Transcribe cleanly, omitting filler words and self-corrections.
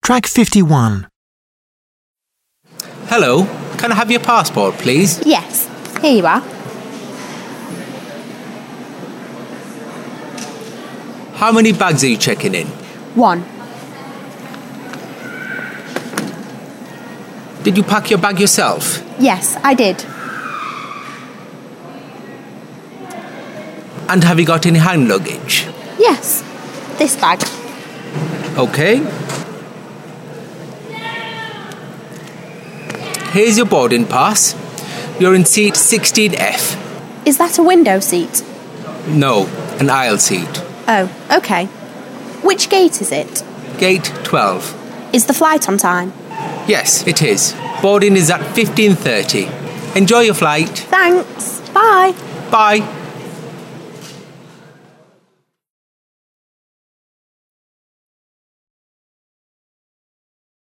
Track 51. Hello, can I have your passport, please? Yes, here you are. How many bags are you checking in? 1. Did you pack your bag yourself? Yes, I did. And have you got any hand luggage? Yes, this bag. Okay. Here's your boarding pass. You're in seat 16F. Is that a window seat? No, an aisle seat. Oh, okay. Which gate is it? Gate 12. Is the flight on time? Yes, it is. Boarding is at 15:30. Enjoy your flight. Thanks. Bye. Bye.